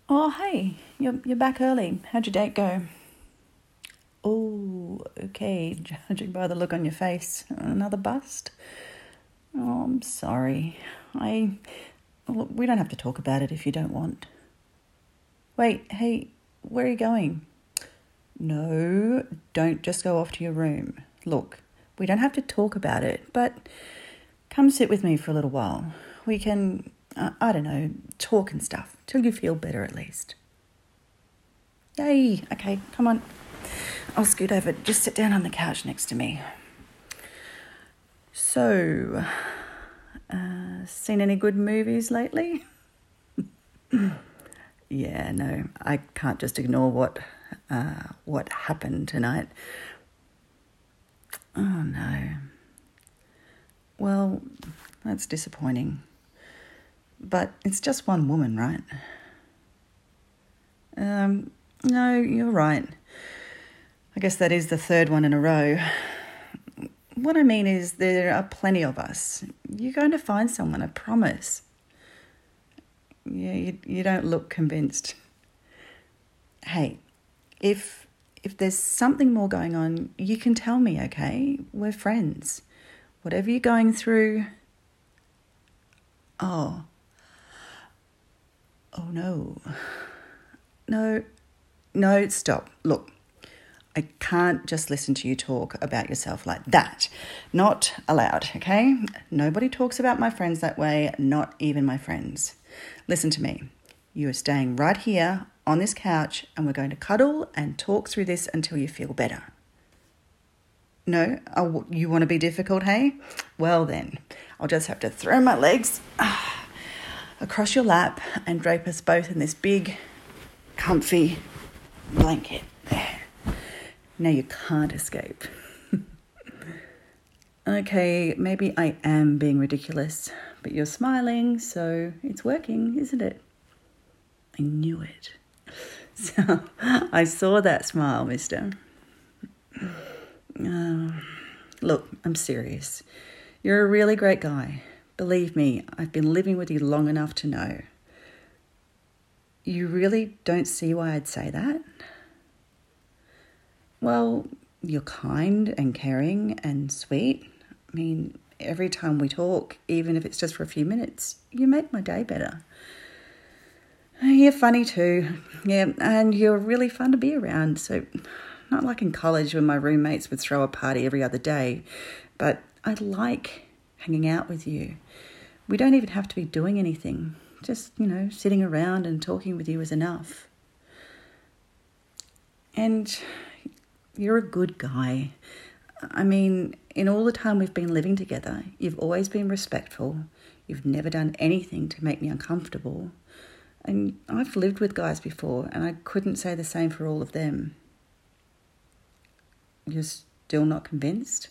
Oh, hey, you're back early. How'd your date go? Oh, okay, judging by the look on your face. Another bust? Oh, I'm sorry. Well, we don't have to talk about it if you don't want. Wait, hey, where are you going? No, don't just go off to your room. Look, we don't have to talk about it, but come sit with me for a little while. We can, I don't know, talk and stuff, till you feel better at least. Yay, okay, come on. I'll scoot over. Just sit down on the couch next to me. So, seen any good movies lately? Yeah, no, I can't just ignore what happened tonight. Oh no. Well, that's disappointing. But it's just one woman, right? No, you're right. I guess that is the third one in a row. What I mean is there are plenty of us. You're going to find someone, I promise. Yeah, you don't look convinced. Hey, if there's something more going on, you can tell me, okay? We're friends. Whatever you're going through... Oh no. No, stop. Look, I can't just listen to you talk about yourself like that. Not allowed, okay? Nobody talks about my friends that way, not even my friends. Listen to me. You are staying right here on this couch and we're going to cuddle and talk through this until you feel better. No? Oh, you want to be difficult, hey? Well then, I'll just have to throw my legs across your lap and drape us both in this big, comfy blanket. There. Now you can't escape. Okay, maybe I am being ridiculous, but you're smiling, so it's working, isn't it? I knew it. So I saw that smile, mister. Look, I'm serious. You're a really great guy. Believe me, I've been living with you long enough to know. You really don't see why I'd say that? Well, you're kind and caring and sweet. I mean, every time we talk, even if it's just for a few minutes, you make my day better. You're funny too. Yeah, and you're really fun to be around. So, not like in college when my roommates would throw a party every other day, but I like hanging out with you. We don't even have to be doing anything. Just, sitting around and talking with you is enough. And you're a good guy. I mean, in all the time we've been living together, you've always been respectful. You've never done anything to make me uncomfortable. And I've lived with guys before, and I couldn't say the same for all of them. You're still not convinced?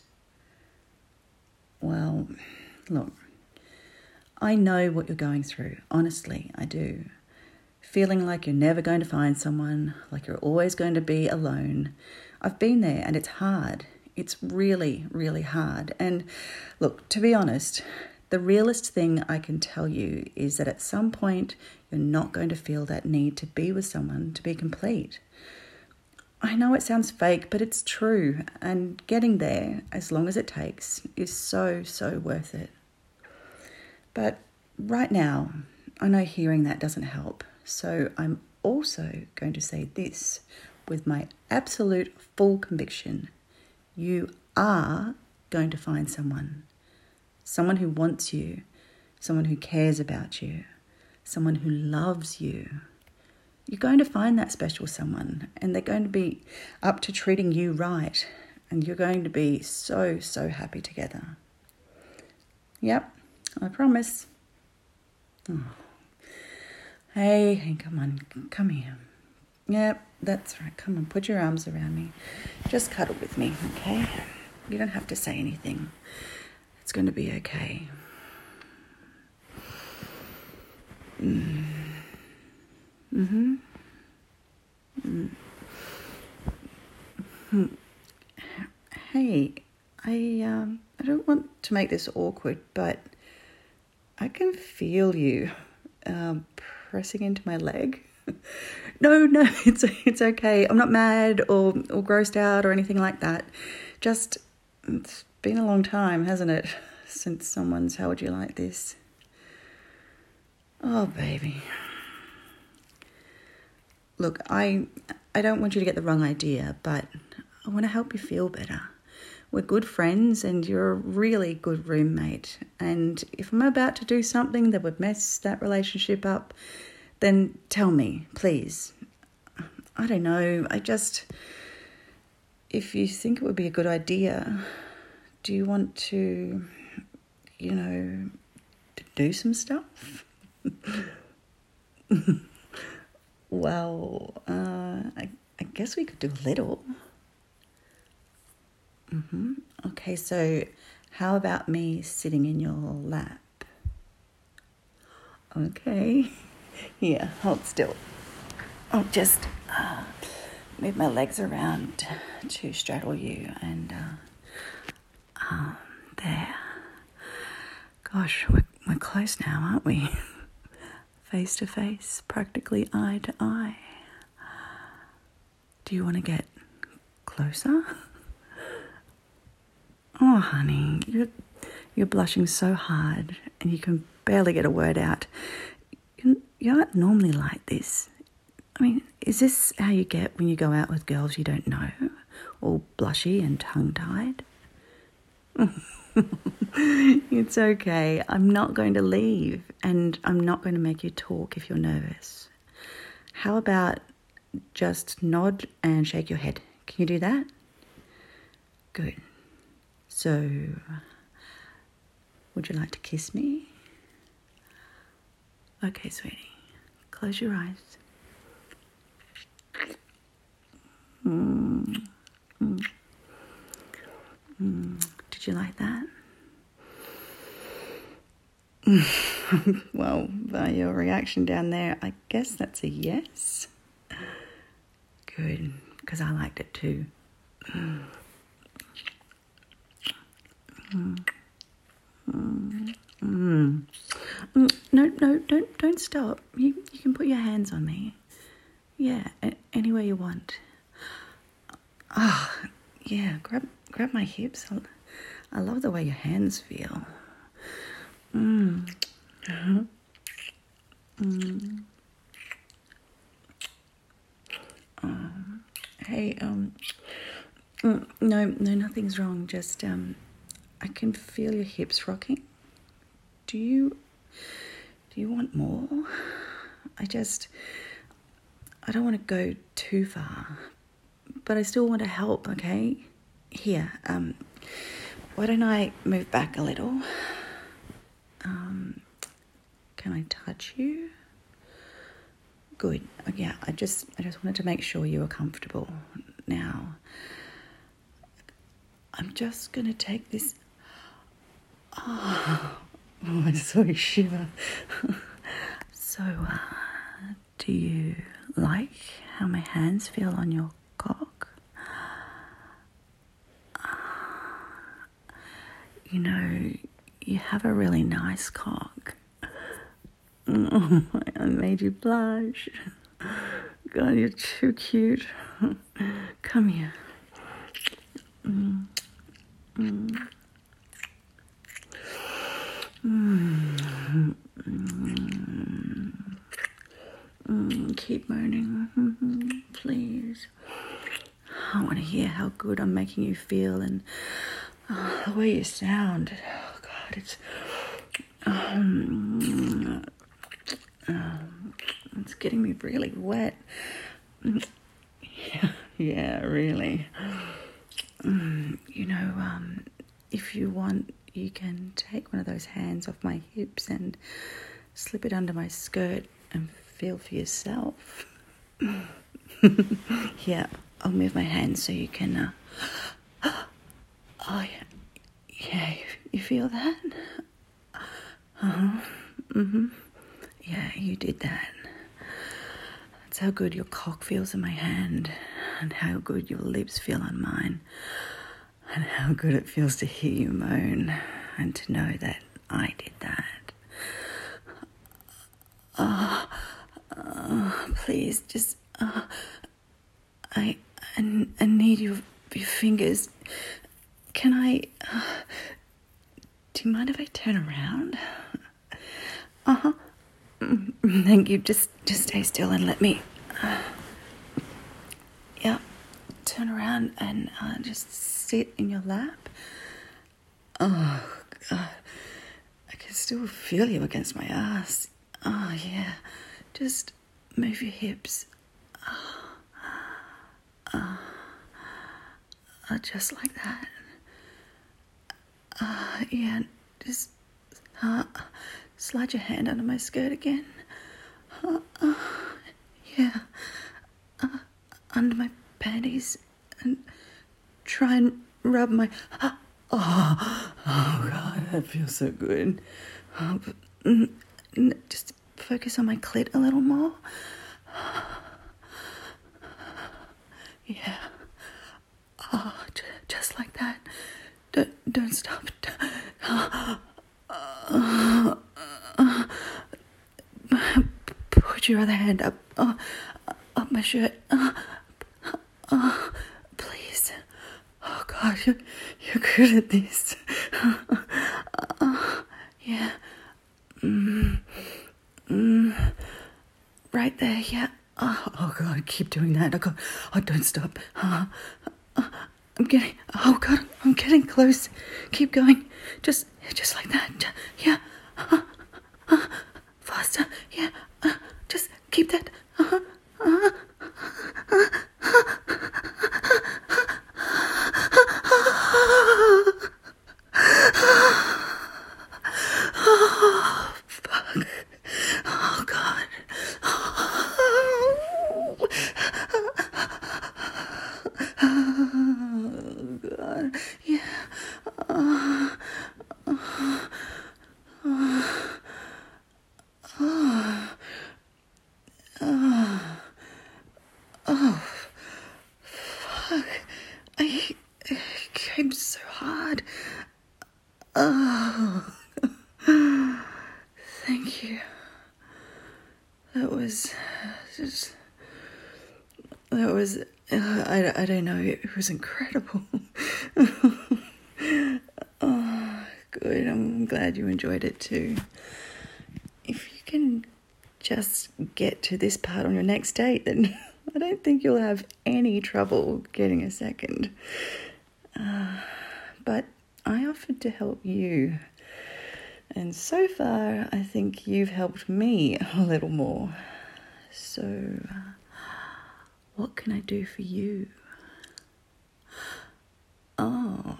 Well, look, I know what you're going through. Honestly, I do. Feeling like you're never going to find someone, like you're always going to be alone. I've been there and it's hard. It's really, really hard. And look, to be honest, the realest thing I can tell you is that at some point you're not going to feel that need to be with someone to be complete. I know it sounds fake, but it's true. And getting there, as long as it takes, is so, so worth it. But right now, I know hearing that doesn't help. So I'm also going to say this with my absolute full conviction. You are going to find someone who wants you, someone who cares about you, someone who loves you. You're going to find that special someone, and they're going to be up to treating you right, and you're going to be so, so happy together. Yep, I promise. Oh. Hey, come on, come here. Yep, that's right. Come on, put your arms around me. Just cuddle with me, okay? You don't have to say anything. It's going to be okay. Hey, I don't want to make this awkward, but I can feel you pressing into my leg. No, it's okay. I'm not mad or grossed out or anything like that. Just, it's been a long time, hasn't it, since someone's held you like this. Oh, baby. Look, I don't want you to get the wrong idea, but I want to help you feel better. We're good friends and you're a really good roommate. And if I'm about to do something that would mess that relationship up, then tell me, please. I don't know, if you think it would be a good idea, do you want to, to do some stuff? Well, I guess we could do a little. Okay, so how about me sitting in your lap? Okay. Here, hold still. I'll just move my legs around to straddle you and there. Gosh, we're close now, aren't we? Face to face, practically eye to eye. Do you want to get closer? Oh, honey, you're blushing so hard and you can barely get a word out. You aren't normally like this. I mean, is this how you get when you go out with girls you don't know? All blushy and tongue-tied? It's okay. I'm not going to leave and I'm not going to make you talk if you're nervous. How about just nod and shake your head? Can you do that? Good. So, would you like to kiss me? Okay, sweetie. Close your eyes. Did you like that? Well, by your reaction down there, I guess that's a yes. Good, because I liked it too. No, don't stop. You can put your hands on me. Yeah, anywhere you want. Oh, yeah, grab my hips. I love the way your hands feel. Hey, no, nothing's wrong. Just, I can feel your hips rocking. Do you want more? I don't want to go too far, but I still want to help, okay? Here, why don't I move back a little? Can I touch you? Good. Yeah, I just wanted to make sure you were comfortable. Now, I'm just going to take this... Oh, I saw you shiver. So, do you like how my hands feel on your cock? You have a really nice cock. Oh, I made you blush. God, you're too cute. Come here. Keep moaning, please. I want to hear how good I'm making you feel and the way you sound. Oh God, it's getting me really wet. Yeah, really. If you want, you can take one of those hands off my hips and slip it under my skirt and feel for yourself. Yeah, I'll move my hands so you can... Oh, yeah, you feel that? Yeah, you did that. That's how good your cock feels in my hand, and how good your lips feel on mine, and how good it feels to hear you moan and to know that I did that. please, just, I need your fingers. Can I, do you mind if I turn around? Thank you, just stay still and let me, turn around and just sit in your lap. Oh, God, I can still feel you against my ass. Oh, yeah, just move your hips. Just like that. Yeah, just slide your hand under my skirt again. Yeah, under my panties, and try and rub my... Oh God, that feels so good. Just focus on my clit a little more. Yeah. Oh, just like that. Don't stop. Put your other hand up my shirt. Please. Oh God, you're good at this. Yeah. Right there. Yeah. Oh God, keep doing that. Oh, don't stop. I'm getting close. Keep going. Just like that. Yeah. Faster. Yeah. Just keep that. Oh, fuck. Oh, God. Oh, God. Yeah. Fuck. I came so hard. Oh. Thank you. That was I don't know, it was incredible. Oh, good. I'm glad you enjoyed it too. If you can just get to this part on your next date, then I don't think you'll have any trouble getting a second. But I offered to help you. And so far, I think you've helped me a little more. So, what can I do for you? Oh,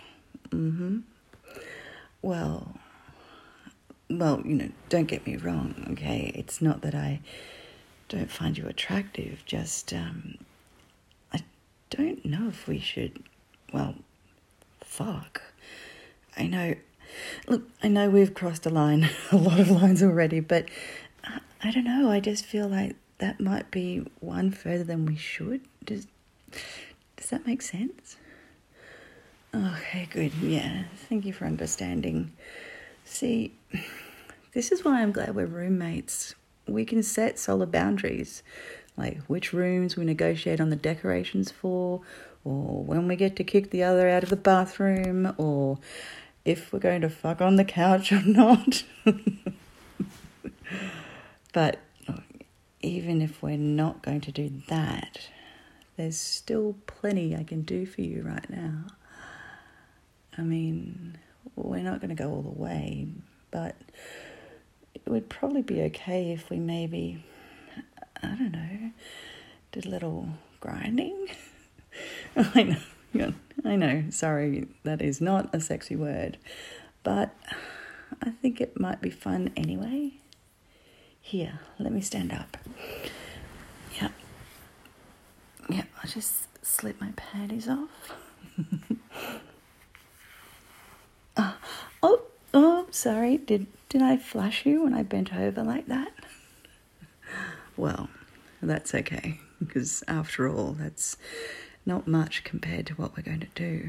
Well, don't get me wrong, okay? It's not that I don't find you attractive, just, I don't know if we should, fuck. I know we've crossed a line, a lot of lines already, but I don't know, I just feel like that might be one further than we should. Does that make sense? Okay, good, yeah, thank you for understanding. See, this is why I'm glad we're roommates. We can set solid boundaries, like which rooms we negotiate on the decorations for, or when we get to kick the other out of the bathroom, or if we're going to fuck on the couch or not. But even if we're not going to do that, there's still plenty I can do for you right now. I mean, we're not going to go all the way, but it would probably be okay if we maybe, I don't know, did a little grinding. I know, sorry, that is not a sexy word, but I think it might be fun anyway. Here, let me stand up. Yeah, I'll just slip my panties off. Oh, sorry, did I flash you when I bent over like that? Well, that's okay, because after all, that's not much compared to what we're going to do.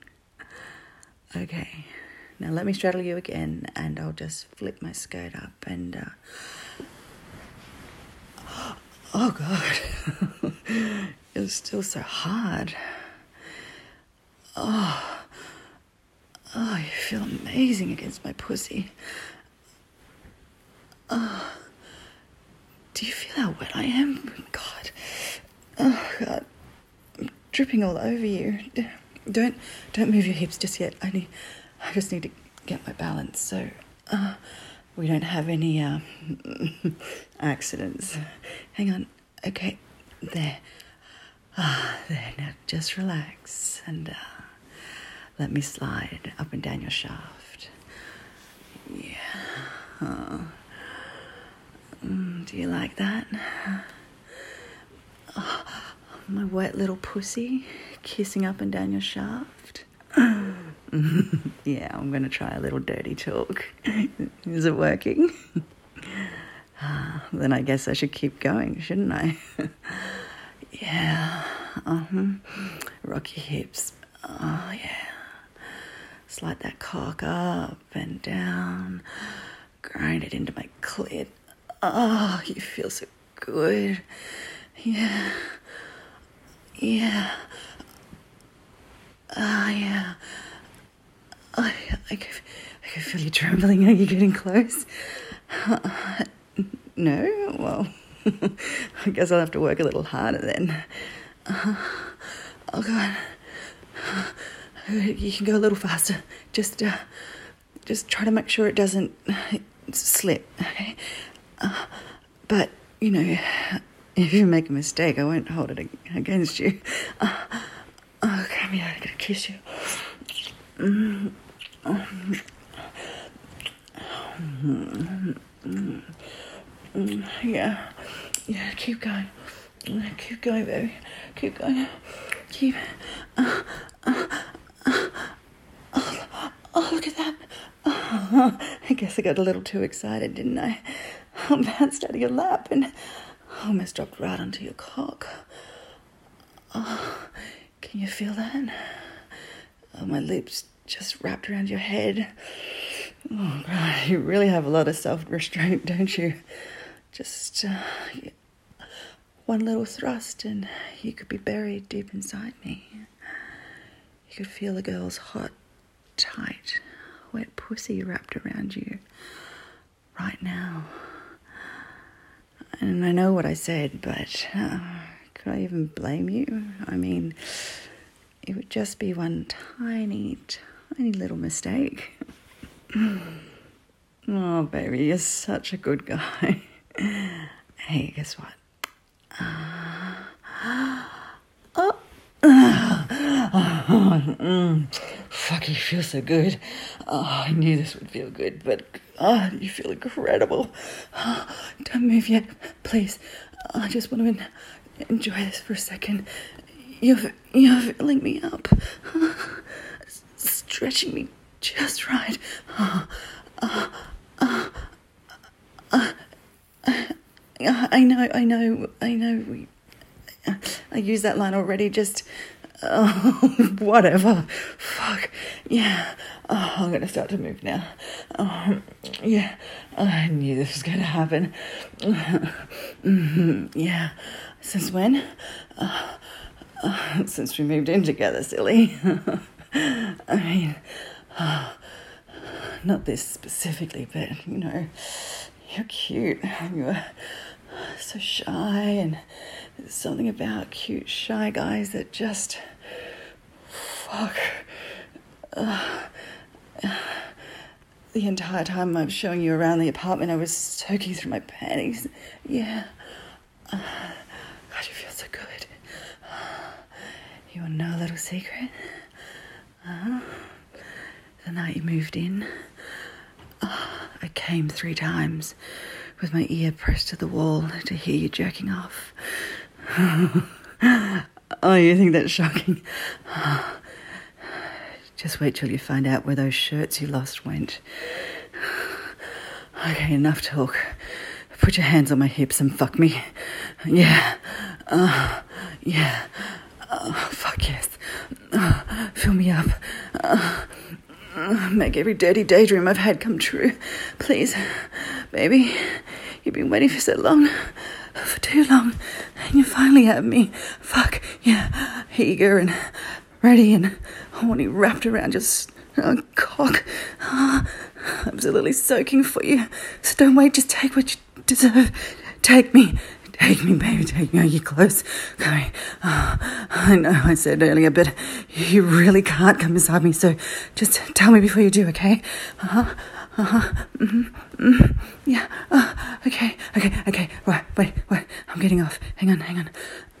Okay, now let me straddle you again, and I'll just flip my skirt up and... Oh, God. It's still so hard. Oh, you feel amazing against my pussy. Oh, do you feel how wet I am? God. Oh, God. I'm dripping all over you. Don't move your hips just yet. I just need to get my balance so we don't have any accidents. Hang on. Okay. There. There. Now just relax and let me slide up and down your shaft. Yeah. Do you like that? Oh, my wet little pussy kissing up and down your shaft. Yeah, I'm going to try a little dirty talk. Is it working? Then I guess I should keep going, shouldn't I? Yeah. Rock your hips. Oh, yeah. Slide that cock up and down. Grind it into my clit. Oh, you feel so good. Yeah. Yeah. Yeah. I can feel you trembling. Are you getting close? No? Well, I guess I'll have to work a little harder then. Oh, God. You can go a little faster. Just try to make sure it doesn't slip, okay? But, you know, if you make a mistake, I won't hold it against you. Oh, come here, I gotta kiss you. Yeah, keep going. Keep going, baby. Keep going. Keep. Oh, look at that. I guess I got a little too excited, didn't I? I bounced out of your lap and almost dropped right onto your cock. Oh, can you feel that? Oh, my lips just wrapped around your head. Oh, God, you really have a lot of self-restraint, don't you? Just one little thrust and you could be buried deep inside me. You could feel a girl's hot, tight, wet pussy wrapped around you right now. And I know what I said, but could I even blame you? I mean, it would just be one tiny, tiny little mistake. Oh, baby, you're such a good guy. Hey, guess what? Fuck, you feel so good. Oh, I knew this would feel good, but you feel incredible. Don't move yet, please. I just want to enjoy this for a second. You're filling me up, stretching me just right. I know. I used that line already. Just whatever. Fuck. Yeah. Oh, I'm gonna start to move now. Yeah. I knew this was gonna happen. Yeah. Since when? Since we moved in together, silly. I mean, not this specifically, but you know, you're cute. You're so shy, and there's something about cute, shy guys that just fuck. The entire time I was showing you around the apartment, I was soaking through my panties. Yeah. God, you feel so good. You want to know a little secret? The night you moved in, I came 3 times with my ear pressed to the wall to hear you jerking off. Oh, you think that's shocking? Just wait till you find out where those shirts you lost went. Okay, enough talk. Put your hands on my hips and fuck me. Yeah. Yeah. Fuck yes. Fill me up. Make every dirty daydream I've had come true. Please. Baby, you've been waiting for so long. for too long, and you finally have me. Fuck, yeah, eager and ready and horny, wrapped around your cock. Absolutely soaking for you. So don't wait, just take what you deserve. Take me, baby, take me. Are you close? Come here. I know I said earlier, but you really can't come beside me, so just tell me before you do, okay? Yeah. Okay. Right, wait. I'm getting off. Hang on.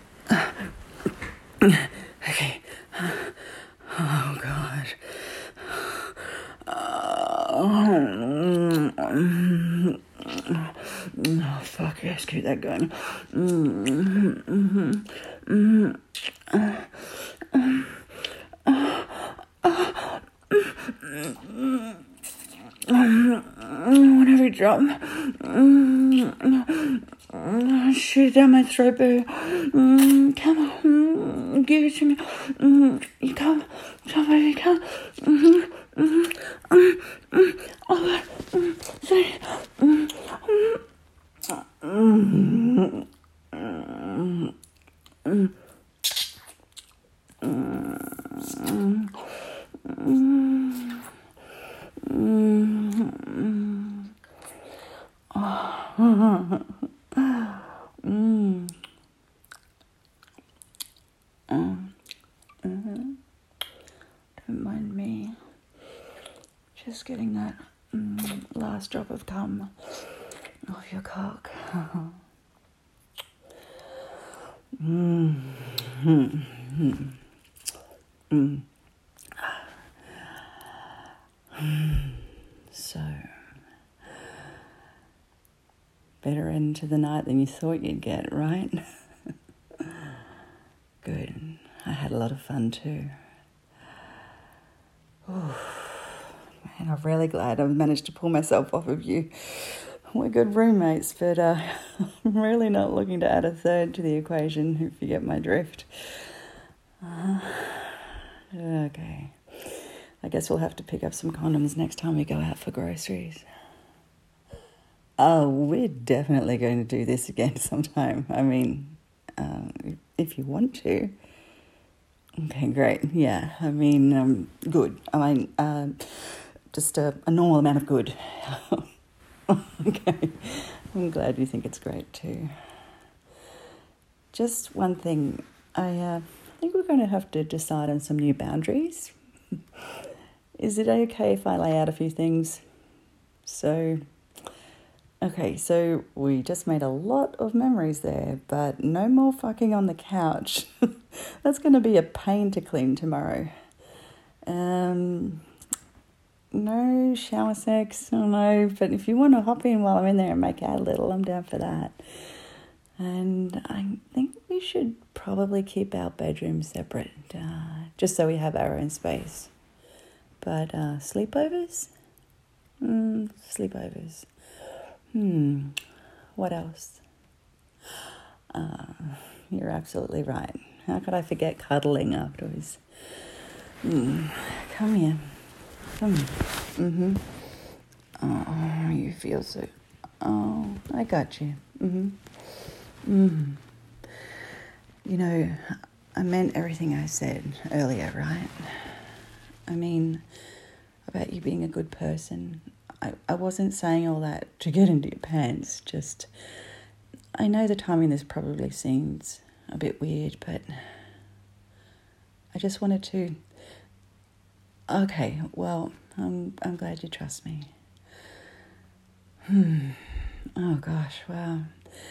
Okay. Oh, God. Oh, fuck yes, keep that going. Whatever you drop. Shoot down my throat, baby. Come on, give it to me. You come, baby, come. Oh, sorry. Don't mind me. Just getting that last drop of cum off your cock. So, better end to the night than you thought you'd get, right? Good. I had a lot of fun too. Man, I'm really glad I've managed to pull myself off of you. We're good roommates, but I'm really not looking to add a third to the equation, if you get my drift. Okay. I guess we'll have to pick up some condoms next time we go out for groceries. Oh, we're definitely going to do this again sometime. I mean, if you want to. Okay, great. Yeah, I mean, good. I mean, just a normal amount of good. Okay. I'm glad you think it's great too. Just one thing. I think we're going to have to decide on some new boundaries. Is it okay if I lay out a few things? So we just made a lot of memories there, but no more fucking on the couch. That's going to be a pain to clean tomorrow. No shower sex, oh no, but if you want to hop in while I'm in there and make out a little, I'm down for that. And I think we should probably keep our bedrooms separate, just so we have our own space. But sleepovers? Sleepovers. What else? You're absolutely right. How could I forget cuddling afterwards? Come here. Come here. Oh, you feel so... Oh, I got you. You know, I meant everything I said earlier, right? I mean, about you being a good person. I wasn't saying all that to get into your pants, just... I know the timing this probably seems a bit weird, but I just wanted to... Okay, well, I'm glad you trust me. Oh, gosh, wow.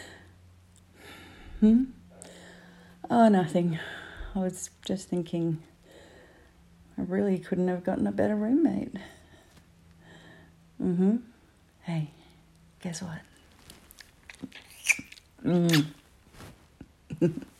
Oh, nothing. I was just thinking I really couldn't have gotten a better roommate. Hey, guess what?